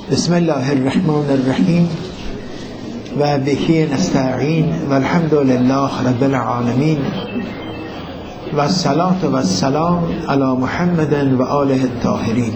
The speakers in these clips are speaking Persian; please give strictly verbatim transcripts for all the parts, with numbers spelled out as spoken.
بسم الله الرحمن الرحیم و بهی نستعین و الحمد لله رب العالمین و الصلاة و السلام علی محمد و آله الطاهرین.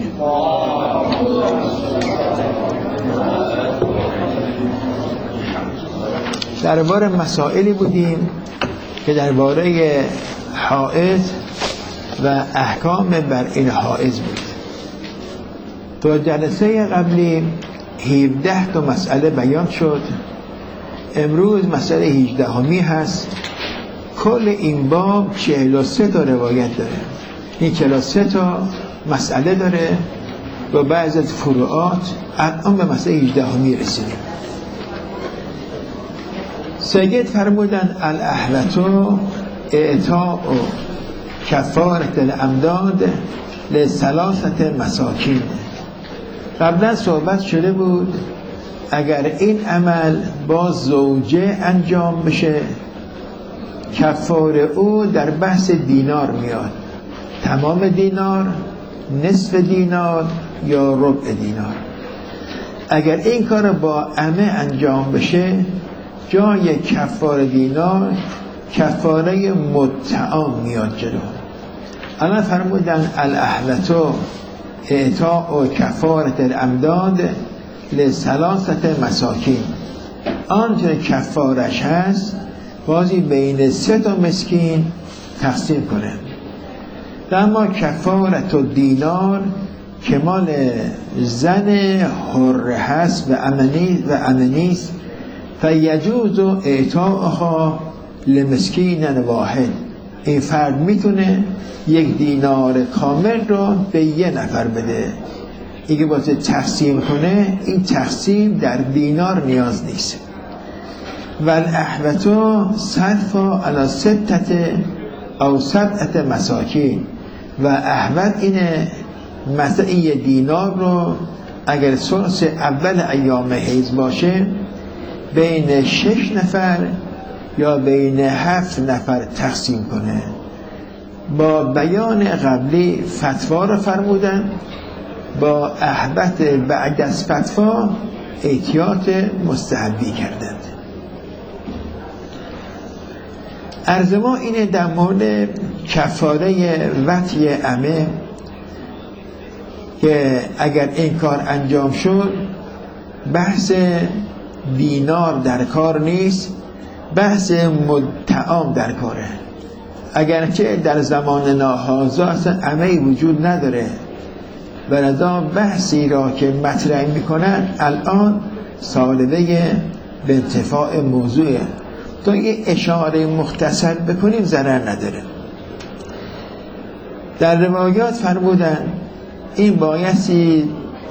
درباره مسائلی بودیم که درباره حائض و احکام بر این حائض بود. تو جلسه قبلی هفده تا مسئله بیان شد. امروز مسئله هجدهمی هست. کل این باب چهل و سه تا روایت داره. این چهل و سه تا مسئله داره و بعض از فروعات. الان به مسئله هجدهمی رسیدیم. سید فرمودن الاحوة اعطاء کفارة الامداد لثلاثة مساکین. قبلا صحبت شده بود اگر این عمل با زوجه انجام بشه کفاره او در بحث دینار میاد، تمام دینار، نصف دینار یا ربع دینار. اگر این کار با عمه انجام بشه جای کفاره دینار کفاره متعام میاد جلو. الان فرمودن الاحوة اعطاء کفارة الامداد لثلاثة مساکین. آنچه کفارش هست بازی بین سه تا مسکین تقسیم کنه. اما کفارت دینار که مال زن حره هست و امنی و امنیست فیجوز اعطاءها لمسکین واحد. این فرد میتونه یک دینار کامل رو به یه نفر بده. اگه باید تقسیم کنه این تقسیم در دینار نیاز نیست. و الاحوة صرف علی ستة او سبعة مساکین. و احوط اینه مثلا یه دینار رو اگر ثلث اول ایام حیض باشه بین شش نفر یا بین هفت نفر تقسیم کنه. با بیان قبلی فتوا رو فرمودن، با احوط بعد از فتوا احتیاط مستحبی کردند. عرض ما اینه در مورد کفاره وطی عمه که اگر این کار انجام شد بحث دینار در کار نیست، بحث متعام در کاره. اگرچه در زمان ناهازا اصلا عمه‌ای وجود نداره و لذا بحثی را که مطرح میکنن الان سالبه به انتفاع موضوعه. تا یه اشاره مختصر بکنیم ضرر نداره. در روایات فرمودن این بایستی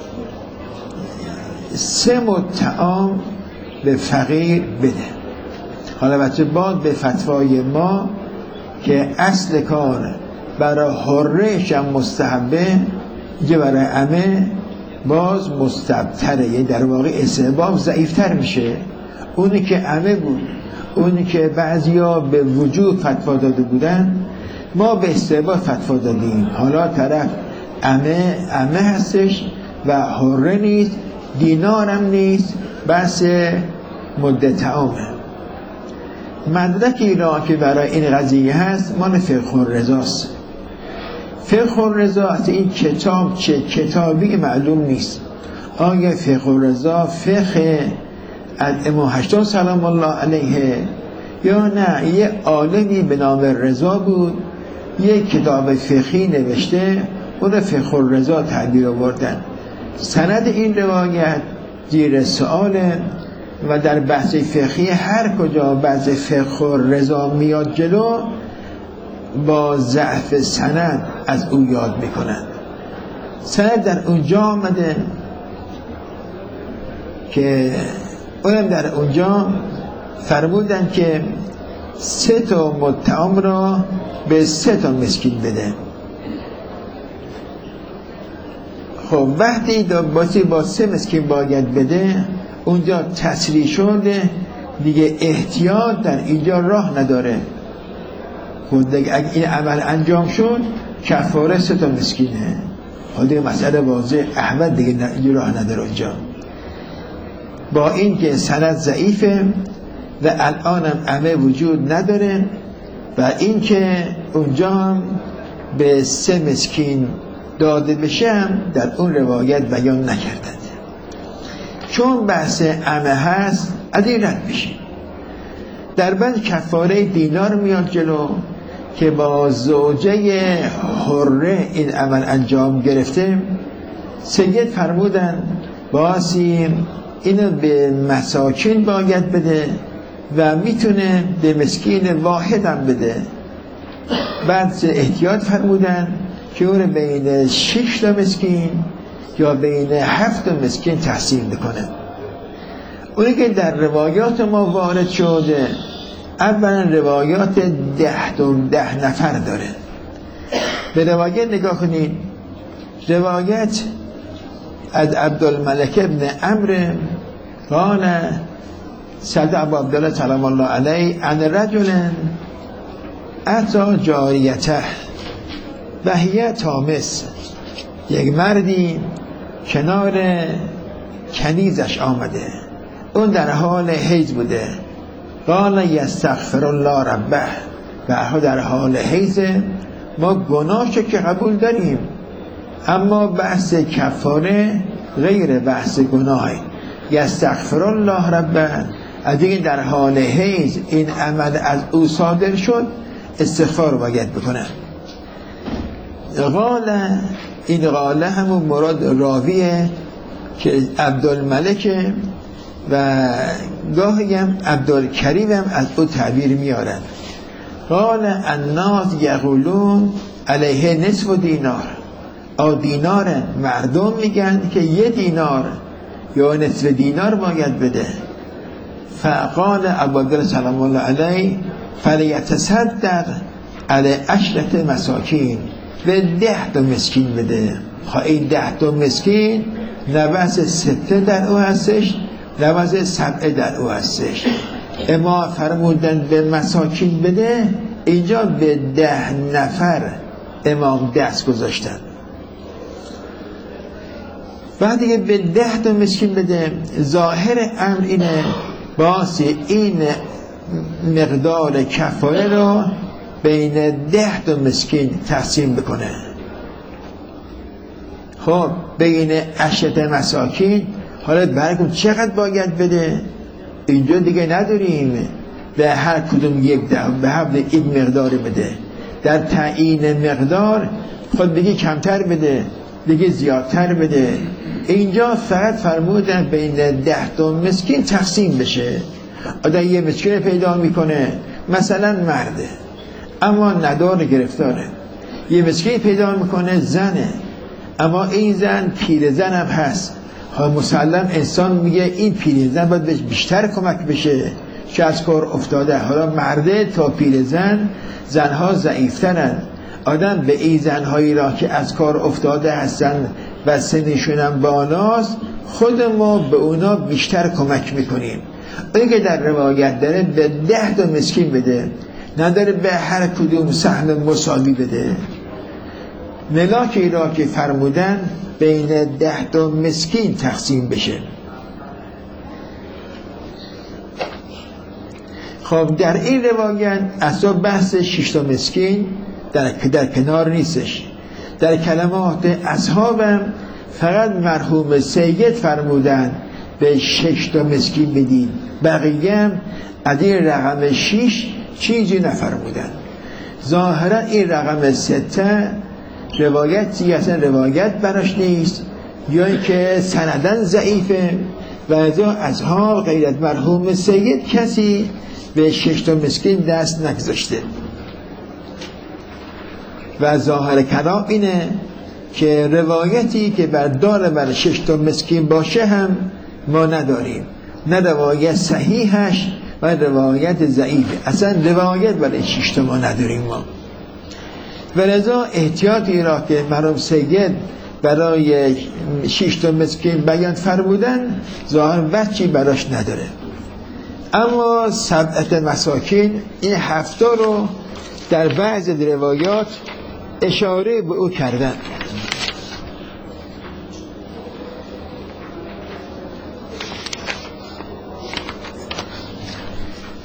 سه متعام به فقیر بده. حالا بچه باد به فتوای ما که اصل کار برای حرهش هم مستحبه، یه برای عمه باز مستبتره، یه در واقع استحباب ضعیفتر میشه. اونی که عمه بود، اونی که بعضیا به وجوب فتوا داده بودن ما به استحباب فتوا دادیم. حالا طرف عمه عمه هستش و حره نیست، دینارم نیست، بس مدت تعامه. مدرکی را که برای این قضیه هست مال فقه الرضاست. فقه الرضا از این کتاب چه کتابی معلوم نیست. آیا فقه الرضا فقه از امام هشتم سلام الله علیه یا نه یه عالمی به نام رضا بود یک کتاب فقهی نوشته اون فقه الرضا تعبیر آوردن. سند این روایت زیر سؤاله و در بحث فقهی هر کجا بحث فقه الرضا میاد جلو با ضعف سند از او یاد میکنن. سند در اونجا آمده که اونم در اونجا فرمودن که سه تا متعام را به سه تا مسکین بده. خب وقتی باسی با سه مسکین باید بده اونجا تصریح شده دیگه احتیاط در اینجا راه نداره. خود دیگه اگه این عمل انجام شد کفاره سه تا مسکینه. حالا دیگه مسئله واضح احمد دیگه راه نداره اینجا. با این که سند ضعیفه و الانم عمه وجود نداره و این که اونجا هم به سه مسکین داده بشه هم در اون روایت بیان نکردند. چون بحث عمه هست از این رد میشه. در بعد کفاره دینار میاد جلو که با زوجه حره این عمل انجام گرفته. سید فرمودن باسی اینو به مساکین باید بده و میتونه به مسکین واحد هم بده. بعد احتیاط فرمودن که اون بین شش تا مسکین یا بین هفت تا مسکین تقسیم بکنه. اونی که در روایات ما وارد شده اولا روایات ده تا ده نفر داره. به روایت نگاه کنید. روایت از عبدالملک ابن عمرو قال سألت ابو عبدالله سلام الله علیه عن رجل اتی جاریته و هی تامس، یک مردی کنار کنیزش آمده، اون در حال حیض بوده. قال یستغفر الله ربه، و در حال حیض ما گناهش که قبول داریم، اما بحث کفاره غیر بحث گناه. یستغفر الله ربه از این در حال حیض این عمل از او صادر شد استغفار باید بکنه. قال این قاله همون مراد راویه که عبدالملک و گاهی هم عبدالکریم هم از او تعبیر میارن. قال الناس یقولون علیه نصف دینار، آ دینار مردم میگن که یه دینار یا نصف دینار باید بده. فقال ابو عبدالله سلام الله علیه فلیتصدق علی عشرت مساکین، به ده تا مسکین بده. خواه این ده تا مسکین نوز سته در او هستش، نوز سبعه در او هستش. اما فرمودن به مساکین بده، اینجا به ده نفر امام دست گذاشتن. بعد دیگه به ده تا مسکین بده. ظاهر امر اینه باسی این مقدار کفاره رو بین ده تا مسکین تقسیم بکنه. خب بین عشرت مساکین حالا برگم چقدر باید بده؟ اینجا دیگه نداریم به هر کدوم یک ده به حبل این مقدار بده. در تعیین مقدار خود بگی کمتر بده، بگی زیادتر بده. اینجا فقط فرمودن بین ده تا مسکین تقسیم بشه. آدم یه مسکین پیدا میکنه مثلا مرده اما ندار گرفتاره، یه مسکین پیدا میکنه زنه اما این زن پیر زن هم هست. ها مسلم انسان میگه این پیر زن باید بهش بیشتر کمک بشه که از کار افتاده. حالا مرده تا پیر زن زنها ضعیفترن. آدم به این زنهایی را که از کار افتاده هستن و سنشون هم بالاست خود ما به اونا بیشتر کمک میکنیم. اون که در روایت داره به ده تا مسکین بده، نداره به هر کدوم سهم مساوی بده. ملاکی را که فرمودن بین ده تا مسکین تقسیم بشه. خب در این روایت اصلا بحث شش تا مسکین در, در کنار نیستش. در کلمات اصحابم فقط مرحوم سید فرمودن به شش تا مسکین بدین، بقیه هم از این رقم شش چیزی نفرمودن. ظاهرا این رقم سته روایتی اصلا روایت براش نیست یا اینکه سندن ضعیفه و از اصحاب غیر از مرحوم سید کسی به شش تا مسکین دست نگذاشته. و ظاهر کلام اینه که روایتی که بر دار بر شش تا مسکین باشه هم ما نداریم، نه روایت صحیحش و روایت ضعیفه. اصلا روایت برای شش تا ما نداریم ما. و لذا احتیاطی را که مرحوم سید برای شش تا مسکین بیان فرمودن ظاهر وجهی براش نداره. اما سبعت مساکین این هفته رو در بعض روایات اشاره به او کردن.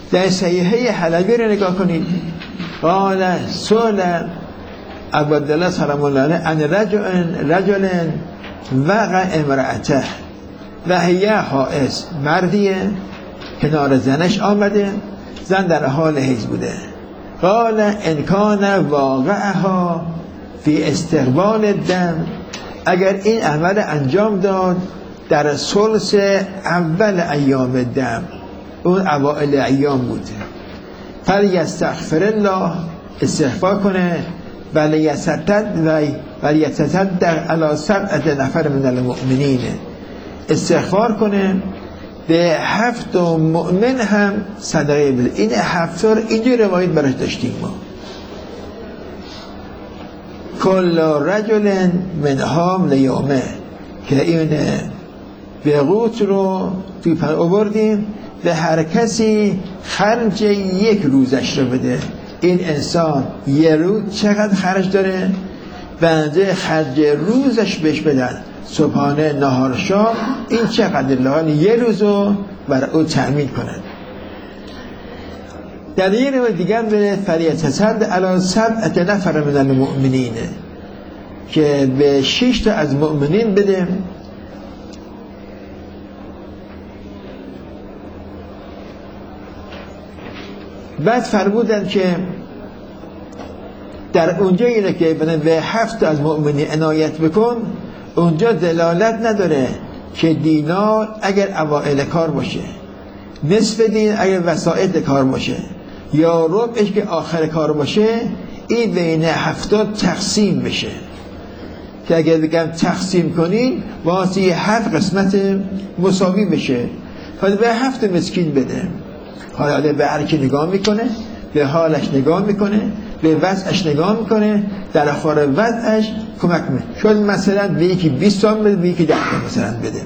در صحیحه حلبی رو نگاه کنید. قال سئل عبدالله سلام الله علیه ان رجل رجل وقع امرأته و هی حائض، مردیه کنار زنش آمده، زن در حال حیض بوده. قال ان کان واقعها فی استقبال الدم، اگر این عمل انجام داد در ثلث اول ایام دم، اون اوائل ایام بوده، فلیستغفر الله، استغفار کنه، ولیتصدق علی سبعة نفر من المؤمنین، استغفار کنه، به هفت مؤمن هم صدقه بده. این هفت رو اینجا روایت براش داشتیم ما. کل رجل منهم لیومه، که این به قوت رو توی پر آوردیم، به هر کسی خرج یک روزش رو بده. این انسان یه روز چقدر خرج داره؟ بنده خرج روزش بهش بدن، صبحانه، نهار، شام، این چقدر لحال یه روزو برای او تأمین کنن. در یه روز دیگر به فلیتصدق علی سبعة نفر من المؤمنین، که به شش تا از مؤمنین بده. بعد فرمودن که در اونجا اینه که به هفت از مؤمنین عنایت بکن، اونجا دلالت نداره که دینار اگر اوائل کار باشه، نصف دین اگر وسائط کار باشه، یا ربعش که آخر کار باشه، این بین هفتاد تقسیم بشه. که اگر بگم تقسیم کنین واسه هفت قسمت مساوی بشه، حالا به هفت مسکین بده. حالا به هر کی نگاه میکنه، به حالش نگاه میکنه، به وضعش نگاه میکنه، در آخر وضعش کمک میکنه. شاید مثلا به یکی بیست تومن بده، به یکی ده تومن مثلا بده.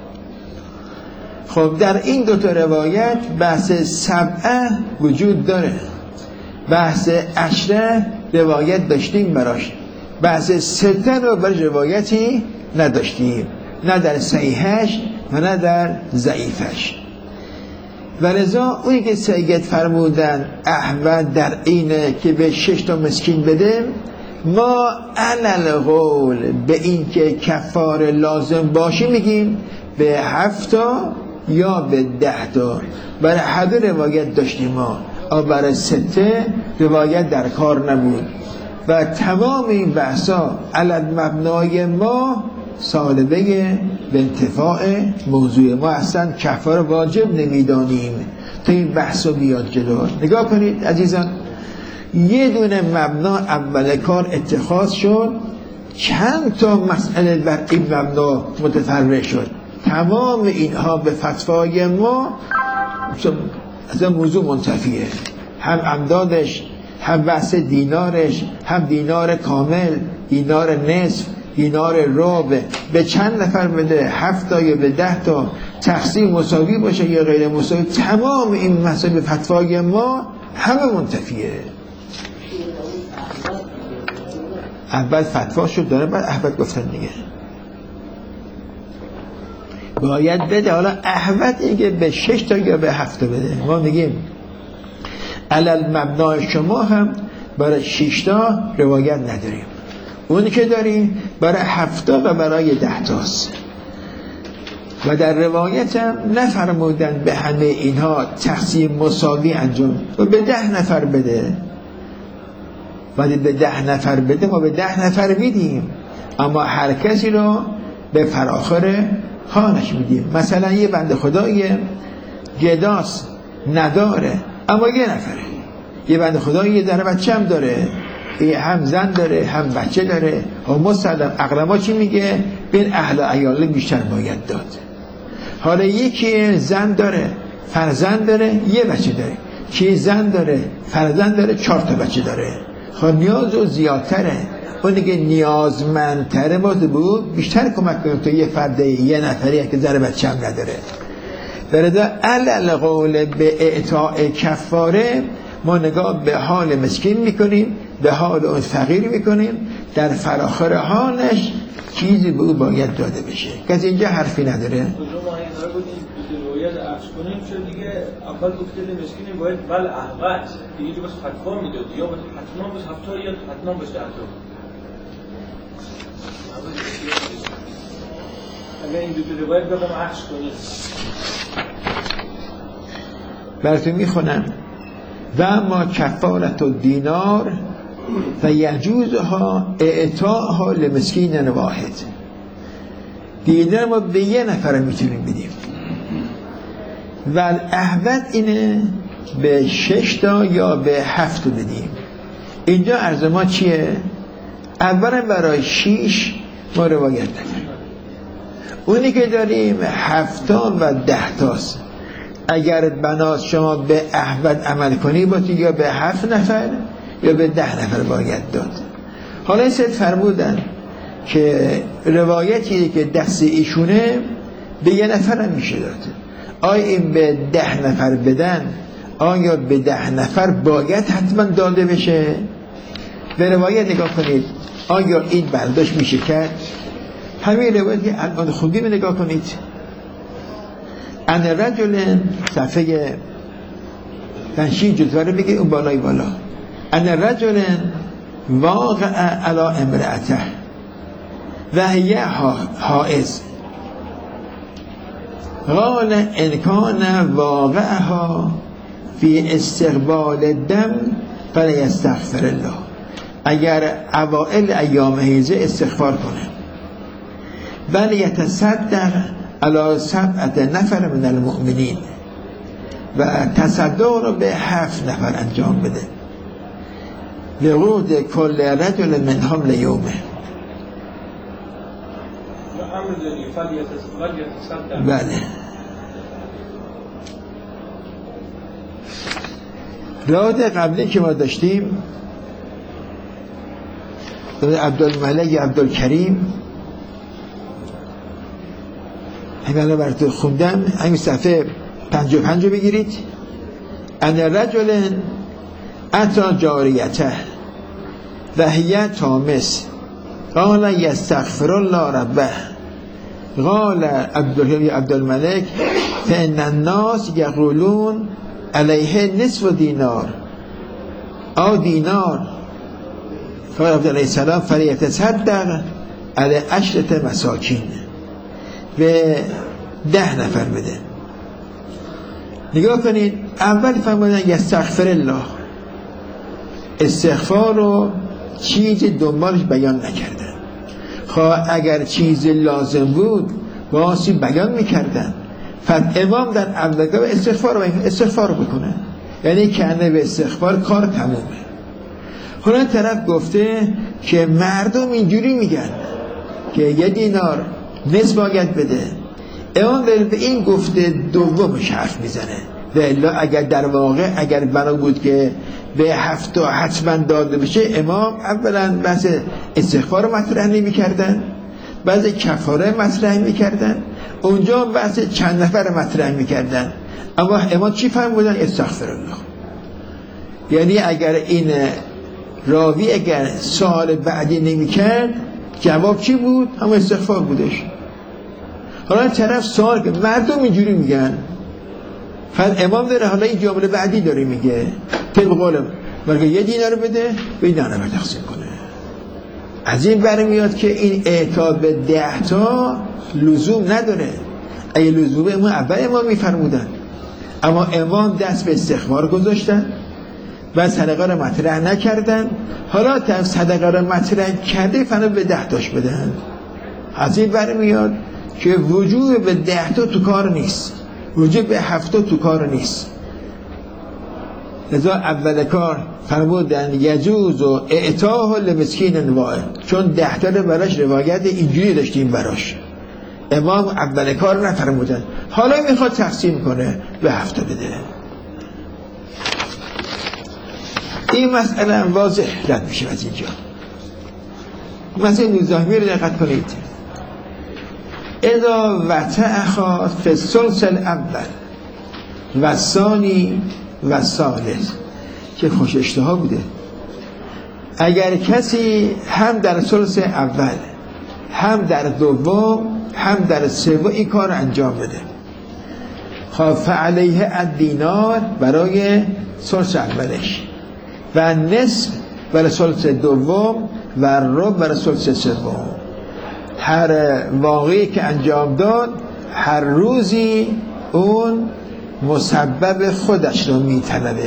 خب در این دو تا روایت بحث سبعه وجود داره، بحث عشره روایت داشتیم براش، بحث سته رو برای روایتی نداشتیم، نه در صحیحش و نه در ضعیفش. ولذا اونی که سید فرمودن احمد در اینه که به شش تا مسکین بده، ما علل قول به این که کفاره لازم باشه میگیم به هفت تا یا به ده تا. برای حد روایت داشتیم ما، اما برای سته روایت در کار نبود. و تمام این بحثا علل مبنای ما سالبه به انتفاع موضوع ما، اصلا کفاره واجب نمیدانیم تا این بحثا بیاد جلو. نگاه کنید عزیزان، یه دونه مبنا اول کار اتخاذ شد، چند تا مسئله بر این مبنا متفرع شد. تمام اینها به فتوای ما از موضوع منتفیه، هم امدادش، هم بحث دینارش، هم دینار کامل، دینار نصف، دینار ربع، به چند نفر بده، هفت تا یا به ده تا، تقسیم مساوی باشه یا غیر مساوی. تمام این مسائل به فتوای ما همه منتفیه. اول فتوا شد داره، بعد احوت گفتن دیگه باید بده. حالا احوت اینکه به شش تا یا به هفت تا بده. ما میگیم علل مبنای شما هم برای شش تا روایت نداریم، اونی که داریم برای هفتا و برای ده تاست. و در روایت هم نفرمودن به همه اینها تقسیم مساوی انجام و به ده نفر بده. ولی به ده نفر بده ما به ده نفر میدیم، اما هر کسی رو به فراخر حالش میدیم. مثلا یه بنده خدای گداست، نداره اما یه نفره، یه بنده خدای یه داره بچه هم داره، هم زن داره هم بچه داره، و مسلم اقلما چی میگه؟ بین اهل عیال بیشتر باید داد. حالا یکی زن داره، فرزند داره، یه بچه داره، کی زن داره، فرزند داره، چهار تا بچه داره، خب نیاز و زیادتره. اون دیگه نیازمندتره باید بود بیشتر کمک کنیم تا یه فرده یه نفری که ذره بچه هم نداره. برده علل قول به اعطاء کفاره ما نگاه به حال مسکین میکنیم، به حال اون فقیر میکنیم، در فراخر حالش چیزی به او باید داده بشه. کسی اینجا حرفی نداره؟ باید عرض کنیم چون دیگه اول گفته مسکین باید ول احوت دیگه بس فتوا میداد یا باید حتما بس هفته یا حتما بس دهتا. اگر این دو تا روایت بگم عرض کنیم براتون میخونم و اما کفارت و دینار و یجوزها اعطاها لمسکین واحد. دینار ما به یه نفر میتونیم بدیم و الاحوت اینه به شش تا یا به هفت بدیم. اینجا عرض ما چیه؟ اولا برای شیش ما روایت نکنیم، اونی که داریم هفتان و ده تاست. اگر بنات شما به احوت عمل کنی با تو یا به هفت نفر یا به ده نفر باید داد. حالا این سید فرمودن که روایتی که دست ایشونه به یه نفر هم میشه داد. آیا این به ده نفر بدن، آیا به ده نفر باید حتما داده بشه؟ به روایت نگاه کنید، آیا این برداشت میشه کرد؟ همین روایت که الان خوندیم نگاه کنید. ان رجل صفحه پنشی جزوره بگید اون بالای بالا. ان رجل واقع علی امرأته و هی حائض قال ان کان واقعها فی استقبال الدم فلیستغفر الله. اگر اوائل ایام حیضه استغفار کنه بل یتصدق علی سبعت نفر من المؤمنین و تصدق رو به هفت نفر انجام بده لقود کل رجل منهم لیومه. بله. روایت قبلی که ما داشتیم عبدالملک عبدالکریم همین رو براتون خوندم، همین صفحه پنج و پنج بگیرید. ان رجل اتی جاریته و هی تامس قال یستغفر الله ربه قال عبدالملک فان الناس یقولون علیه نصف دینار او دینار قال عبد علیه السلام فلیتصدق علی عشرة مساکین، به ده نفر بده. نگاه کنید، اول فرمودن یستغفر الله، استغفار رو چیز دنبالش بیان نکردن. خواه اگر چیز لازم بود باسی بیان میکردن. فقط امام در اول استغفار رو استغفار بکنه، یعنی کنه به استغفار کار تمومه. حالا طرف گفته که مردم اینجوری میگن که یه دینار نصف باید بده. امام به این گفته دومش حرف میزنه. و الا اگر در واقع اگر بنا بود که به هفت تا حتما داده بشه، امام اولا بحث استغفار رو مطرح نمی کردن، بعض کفاره مطرح می کردن، اونجا بحث چند نفر مطرح می کردن. اما امام چی فرمودن؟ استغفر الله. یعنی اگر این راوی اگر سوال بعدی نمی کرد جواب چی بود؟ همون استغفار بودش. حالا طرف سوال که مردم اینجوری میگن، فقط امام داره حالا این جمله بعدی داره میگه طبق قولم بلکه یه دینار بده به این دانه تقسیم کنه. از این برمیاد که این اعطا به ده تا لزوم نداره. اگه لزومه امام اول امام میفرمودن، اما امام دست به استغفار گذاشتن و صدقه رو مطرح نکردن. حالا تا صدقه رو مطرح کرده فنا به ده تاش بدن. از این برمیاد که وجوب به ده تا تو کار نیست، وجوب به هفته تو کار نیست. لذا اول کار فرمودن یجوز و اعطاه لمسکین واحد، چون ده تا رو براش روایت اینجوری داشتیم براش. امام اول کار نفرمودن، حالا میخواد تقسیم کنه به هفته بده. این مسئله واضح رد میشه از اینجا. مسئله نوزاهمی رو دقت کنید. اذا وتأخا فی الثلث الاول و ثانی و ثالث، که خوش اشتها بوده. اگر کسی هم در ثلث اول هم در دوم هم در سوم این کار انجام بده، خب فعلیه الدینار برای ثلث اولش و نصف برای ثلث دوم و ربع برای ثلث سوم. هر واقعی که انجام داد هر روزی اون مسبب خودش رو میطلبه.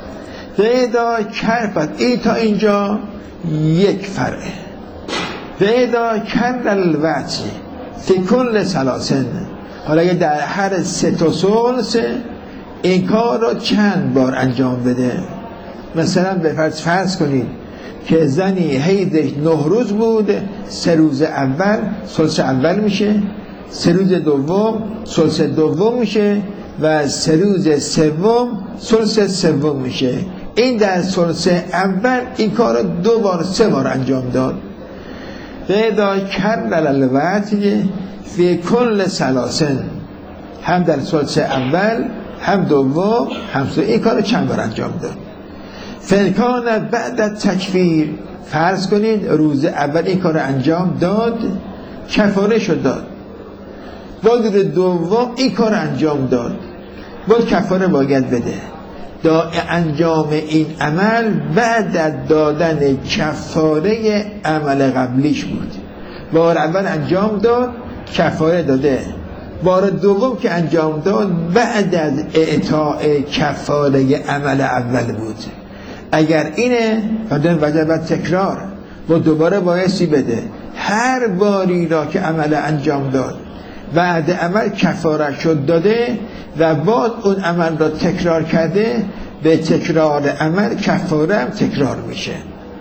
فیدا کرفت ای تا اینجا یک فرعه. فیدا کر الوجه فی کل ثلاثن. حالا اگه در هر سه تا ثلث این کار رو چند بار انجام بده، مثلا به فرض فرض کنید که زنی حیضش نه روز بود، سه روز اول ثلث اول میشه، سه روز دوم ثلث دوم میشه و سه روز سوم ثلث سوم میشه. این در ثلث اول این کار رو دو بار سه بار انجام داد. فیدا کر الوجه فی کل ثلاثن، هم در ثلث اول هم دوم هم سوم این کار رو چند بار انجام داد. فکان بعد تکفیر، فرض کنید روز اول این کار رو انجام داد، کفاره شد داد، با روز دوم این کار رو انجام داد، با کفاره باید بده. دا انجام این عمل بعد از دادن کفاره عمل قبلیش بود. بار اول انجام داد کفاره داده، بار دوم که انجام داد بعد از اعطاء کفاره عمل اول بود. اگر اینه فدن وجبت تکرار و دوباره بایستی بده. هر باری را که عمل انجام داد بعد عمل کفاره شد داده و بعد اون عمل را تکرار کرده، به تکرار عمل کفاره هم تکرار میشه.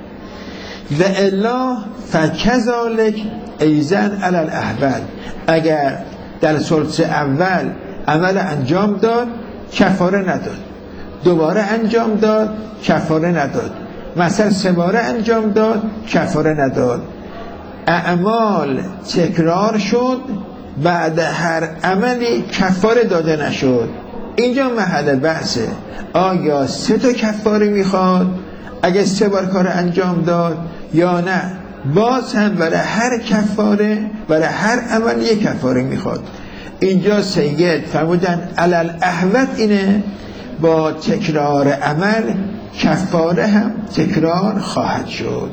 و الا فکذالک ایزن علی الاحوال، اگر در ثلث اول عمل انجام داد کفاره نداد، دوباره انجام داد کفاره نداد، مثلا سه باره انجام داد کفاره نداد، اعمال تکرار شد بعد هر عملی کفاره داده نشد، اینجا محل بحثه. آیا سه تا کفاره میخواد اگه سه بار کار انجام داد یا نه؟ باز هم برای هر کفاره برای هر عمل یک کفاره میخواد. اینجا سید فرمودن علل احوت اینه با تکرار عمل کفاره هم تکرار خواهد شد.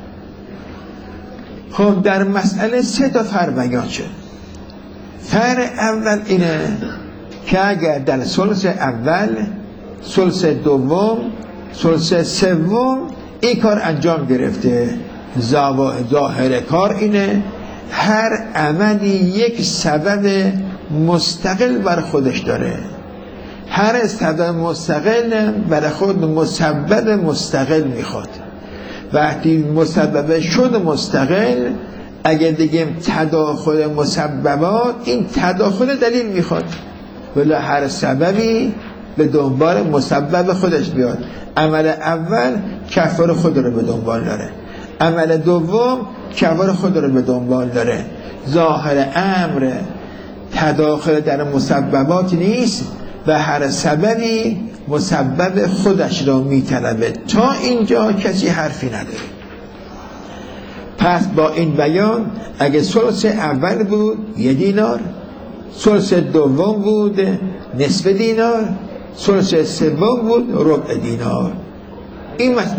خب در مسئله سه تا فرع بیان شد. فرع اول اینه که اگر در ثلث اول، ثلث دوم، ثلث سوم این کار انجام گرفته، ظاهر کار اینه هر عملی یک سبب مستقل بر خودش داره، هر سبب مستقل برای خود مسبب مستقل میخواد. وقتی مسبب شد مستقل، اگه دیگه تداخل مسببات، این تداخل دلیل میخواد، ولی هر سببی به دنبال مسبب خودش بیاد. عمل اول کفاره خود رو به دنبال داره، عمل دوم کفاره خود رو به دنبال داره. ظاهر امر تداخل در مسببات نیست و هر سببی مسبب خودش را میطلبه. تا اینجا کسی حرفی نداره. پس با این بیان اگه ثلث اول بود یه دینار، ثلث دوم بود نصف دینار، ثلث سوم بود ربع دینار. این مثلا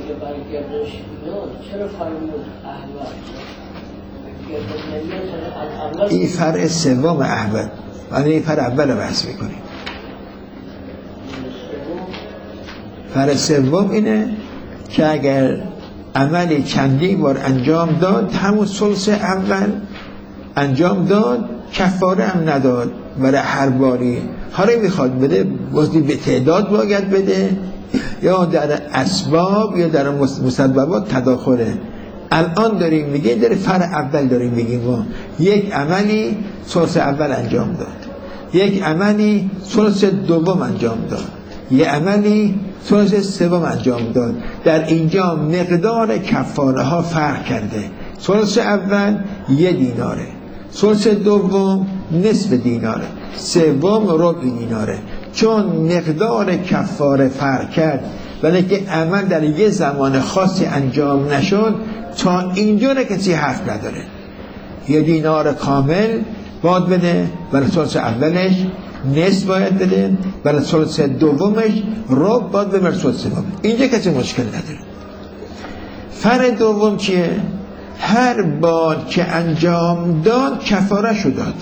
این فرع سوم احوال، یعنی این فرع اول رو بحث میکنیم. فرع سوم اینه که اگر عملی چندین بار انجام داد، همون ثلث اول انجام داد کفاره هم نداد برای هر باری، حالا میخواد بده بازی به تعداد باید بده یا در اسباب یا در مسببات تداخله. الان داریم میگه در فرع اول داریم میگیم ما یک عملی ثلث اول انجام داد، یک عملی ثلث دوم انجام داد، یک عملی ثلث سوم انجام داد. در اینجا مقدار کفاره ها فرق کرده. ثلث اول یک دیناره، ثلث دوم نصف دیناره، سوم ربع دیناره. چون مقدار کفاره فرق کرد ولی که عمل در یه زمان خاصی انجام نشد، تا اینجا کسی حرف نداره. یه دینار کامل باید بده، برای ثلث اولش نصف باید بده، برای ثلث دومش ربع باید بده، برای ثلث سوم. اینجا کسی مشکل نداره. فرع دوم چیه؟ هر بار که انجام داد کفاره شو داد.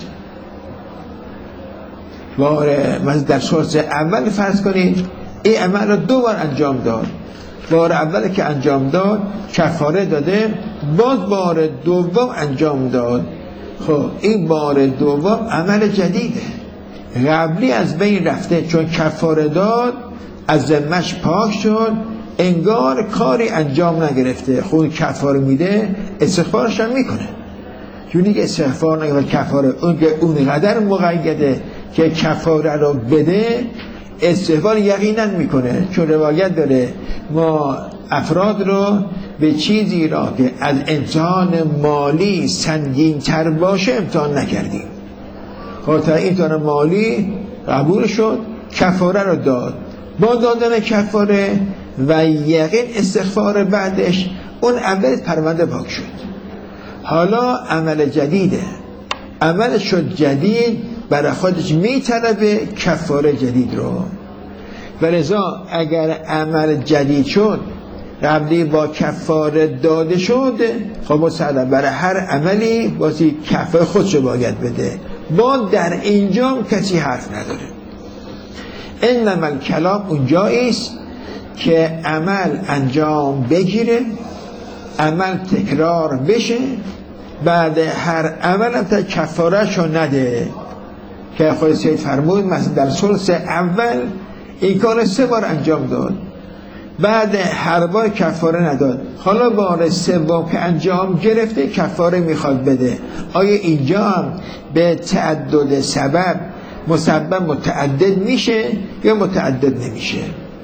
بار مثلا در ثلث اول فرض کنید این عمل رو دو بار انجام داد، بار اول که انجام داد کفاره داده، باز بار دوم انجام داد. خب این بار دوم عمل جدیده، قبلی از بین رفته، چون کفاره داد از ذمه‌اش پاک شد، انگار کاری انجام نگرفته. خود کفاره میده استغفارش هم میکنه، چون که استغفار نگه کفاره اون که اون قدر مقیده که کفاره رو بده استغفار یقینا میکنه. چون روایت داره ما افراد رو به چیزی را که از امتحان مالی سنگین تر باشه امتحان نکردیم. خاطر امتحان مالی قبول شد، کفاره رو داد، با دادن کفاره و یقین استغفار بعدش اون اول پرونده پاک شد. حالا عمل جدیده، عمل شد جدید، برای خودش میطلبه کفاره جدید رو. ولذا اگر عمل جدید شد قبلی با کفاره داده شد، خب مثلا برای هر عملی بازی کفاره خودشو باید بده. با در اینجا کسی حرف نداره. انما الکلام اونجاییست که عمل انجام بگیره، عمل تکرار بشه، بعد هر عمل هم تا کفارهشو نده. که خود سید فرمود مثلا در ثلث اول این کار سه بار انجام داد، بعد هر بار کفاره نداد، حالا بار سوم که انجام گرفته کفاره میخواد بده. آیا اینجا هم به تعدد سبب مسبب متعدد میشه یا متعدد نمیشه؟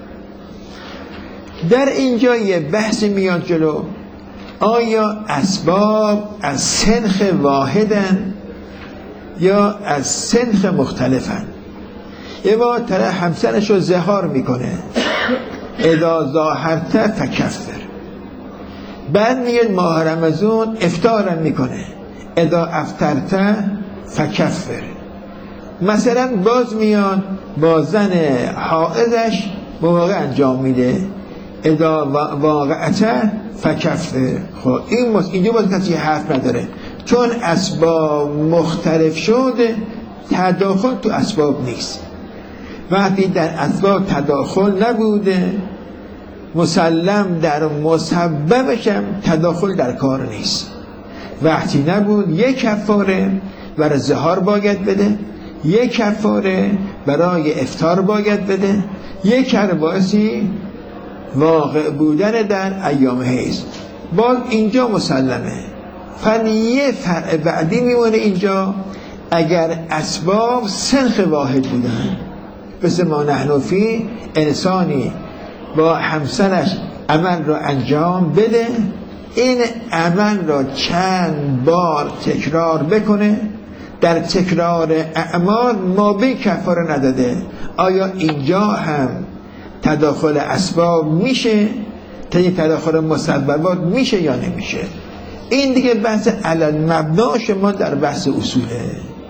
در اینجا یه بحث میاد جلو. آیا اسباب از سنخ واحدن یا از سنخ مختلفن؟ یه بار طرف همسرش رو زهار میکنه، اذا ظاهرت فکفر. بعد میاد ماه رمضان افطارم میکنه، اذا افطرت فکفر. مثلا باز میاد با زن حائضش مواقع انجام میده، اذا واقعت فکفر. خب این مست... اینجا باز کسی حرف نداره، چون اسباب مختلف شده، تداخل تو اسباب نیست. وقتی در اسباب تداخل نبوده، مسلم در مسببش هم تداخل در کار نیست. وقتی نبود یک کفاره برای زهار باید بده، یک کفاره برای افطار باید بده، یک کفاره واقع بودن در ایام حیض. باز اینجا مسلمه. فن یه فرع بعدی میمونه اینجا، اگر اسباب سنخ واحد بودن، مثل ما نحن فی، انسانی با همسرش عمل را انجام بده، این عمل را چند بار تکرار بکنه، در تکرار اعمال ما به کفاره نداده. آیا اینجا هم تداخل اسباب میشه؟ تا این تداخل مسببات میشه یا نمیشه؟ این دیگه بحث علل مبناش ما در بحث اصوله.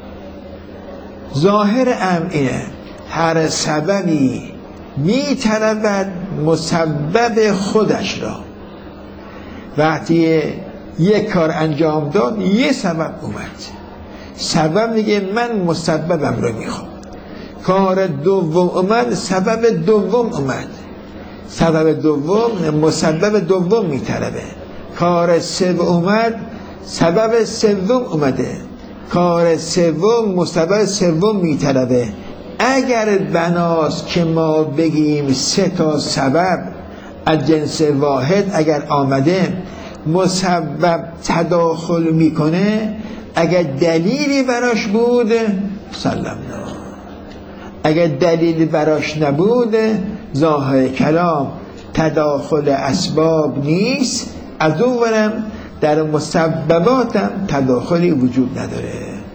ظاهر امر اینه هر سببی میطلبد مسبب خودش را. وقتی یک کار انجام داد یه سبب اومد، سبب میگه من مسببم رو میخوام. کار دوم اومد، سبب دوم اومد، سبب دوم مسبب دوم میطلبه. کار سوم اومد، سبب سوم اومده، کار سوم مسبب سوم میطلبه. اگر بناست که ما بگیم سه تا سبب از جنس واحد اگر آمده مسبب تداخل میکنه، اگر دلیلی براش بود سلمنا، اگر دلیلی براش نبود ظاهر کلام تداخل اسباب نیست. از اون ورم در مسبباتم تداخلی وجود نداره.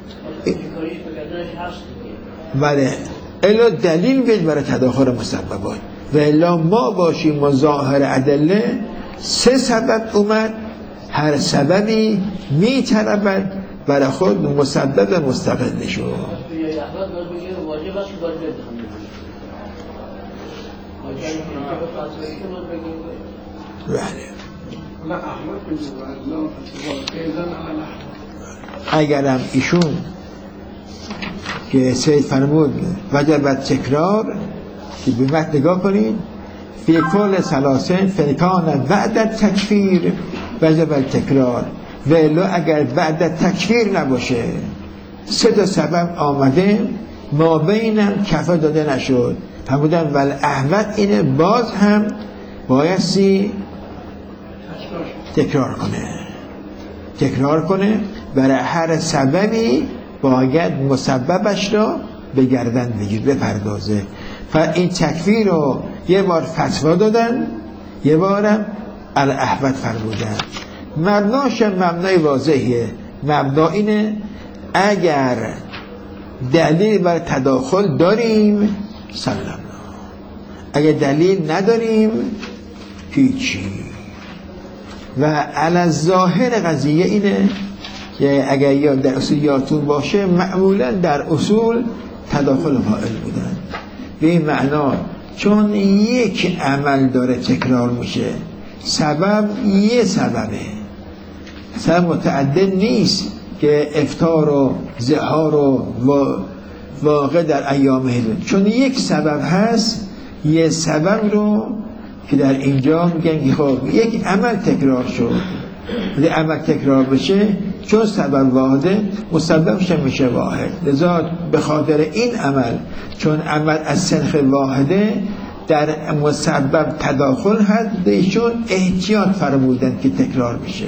بله، الا دلیل بید برای تداخل مسببات. و الا ما باشیم مظاهر ادله، سه سبب اومد، هر سببی میطلبد برای خود مسبب مستقل شد. بله. اگرم ایشون که سید فرمود وجب تکرار، که به متن نگاه کنید، فی کل سلاسن فکان بعد تکفیر وجب تکرار، ولو اگر بعد تکفیر نباشه سه تا سبب آمده ما بینم کفه داده نشد، فرمودن ول احوط اینه باز هم بایستی تکرار کنه تکرار کنه برای هر سببی باید مسببش را به گردن بگیر بپردازه. این تکفیر رو یه بار فتوا دادن، یه بارم الاحوط فرمودن. مبناش مبنای واضحیه، مبنا اینه اگر دلیل بر تداخل داریم سلام، اگر دلیل نداریم هیچی. و علی ظاهر قضیه اینه که اگر یا در اصول یادتون باشه معمولا در اصول تداخل فاعل بودن، به این معنا چون یک عمل داره تکرار میشه، سبب یه سببه، سبب متعدد نیست که افطار و زهار و واقع در ایام هدون، چون یک سبب هست یه سبب رو که در اینجا میگن که خب یک عمل تکرار شد، ولی عمل تکرار بشه چون سبب واحده مسببش میشه واحد، لذا به خاطر این عمل چون عمل از سنخ واحده در مسبب تداخل هست، ایشون احتیاط فرمودن که تکرار میشه.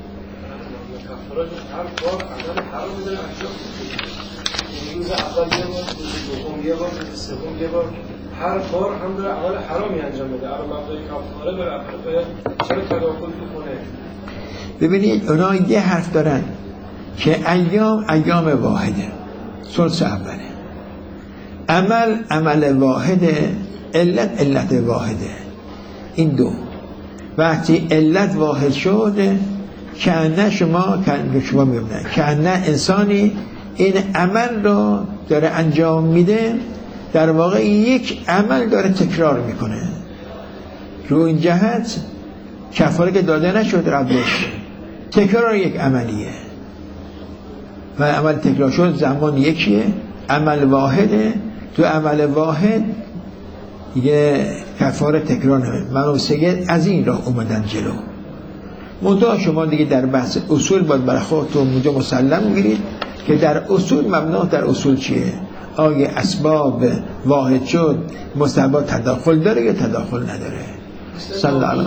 هر کار هم داره اول حرامی انجام بده، اما مبدای کفاره داره اول چرا تداخل میکنه؟ ببینید اونا یه حرف دارن که ایام ایام واحده، ثلث اوله، عمل عمل واحده، علت علت واحده. این دو وقتی علت واحد شده کنه شما کنه شما میبینن کنه انسانی این عمل رو داره انجام میده، در واقع یک عمل داره تکرار میکنه. رو این جهت کفاره که داده نشد قبلش، تکرار یک عملیه و عمل تکرار شد زمان یکیه، عمل واحده، تو عمل واحد یه کفاره تکرار نمید. منو سید از این راه اومدن جلو. منتها شما دیگه در بحث اصول باید برای خودتون اونجا مسلم بگیرید که در اصول مبنا در اصول چیه، آیا اسباب واحد شد مسبب تداخل داره یا تداخل نداره. صلی الله